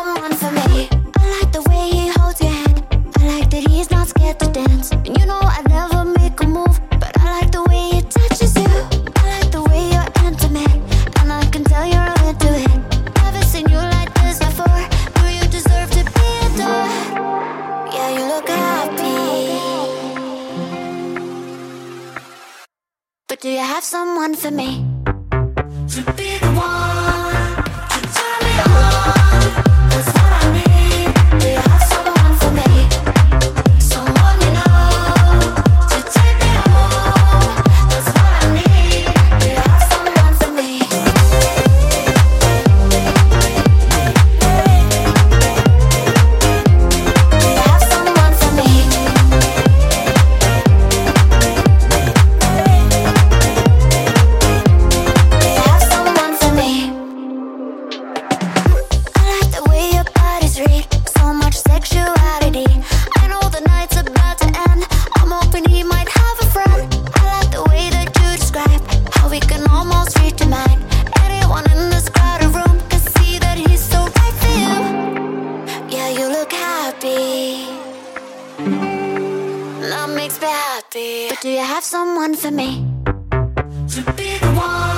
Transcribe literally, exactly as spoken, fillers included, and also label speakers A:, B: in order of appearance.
A: someone for me? I like the way he holds your hand. I like that he's not scared to dance. And you know I never make a move, but I like the way he touches you. I like the way you're intimate, and I can tell you're into it. Never seen you like this before. Do you deserve to be adored? Yeah, you look happy, but do you have someone for me? To be the one to turn me on, that's what I need. Do you have someone for me? Someone you know to take me home, that's what I need. Do you have someone for me? Do you have someone for me? So much sexuality. I know the night's about to end. I'm hoping he might have a friend. I like the way that you describe how we can almost read your mind. Anyone in this crowded room can see that he's so right for you. Yeah, you look happy. That makes me happy. But do you have someone for me? To be the one